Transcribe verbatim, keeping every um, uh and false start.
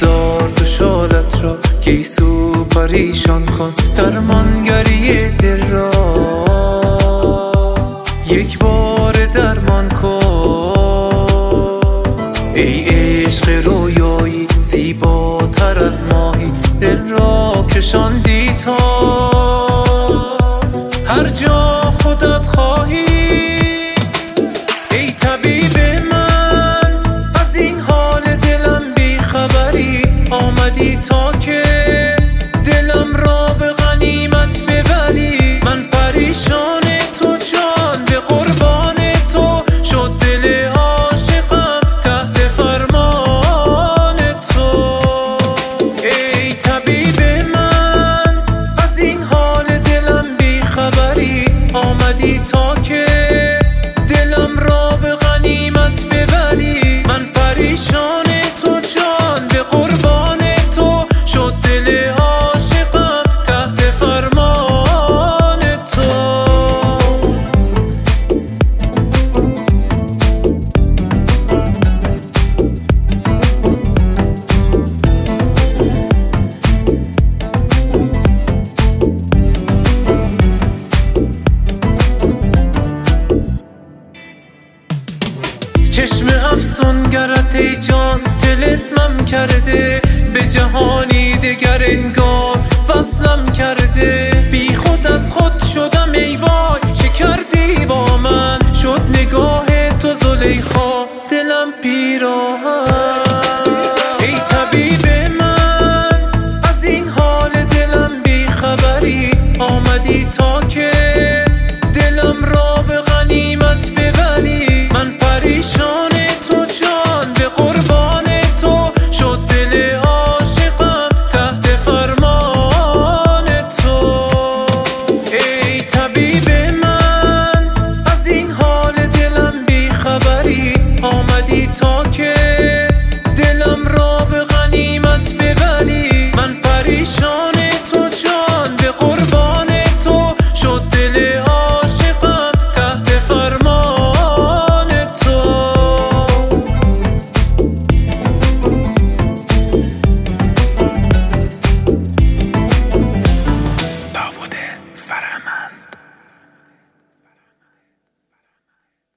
بردار تو شالت را، گیسو پریشان کن درمانگری دل را، یک بار درمان کن. ای عشق رویایی زیباتر از ماهی، دل را کشاندی تا هر جا خودت خواهی. ای طبیب من از این حال دلم بی خبری، آمدی تا که دلم را به غنیمت ببری. من پریشان تو جان به قربان تو، شد دل عاشقم تحت فرمان تو. ای طبیب من از این حال دلم بی خبری، آمدی تا که دلم را به غنیمت ببری. من پریشان تو جان به قربان تو، شد دل عاشقم تحت فرمان تو. چشم افسونگرت ای جان طلسمم کرده، به جهانی دگر انگار وصلم کرده. بی خود از خود شدم ای وای، چه کردی با من؟ شد نگاه تو زلیخا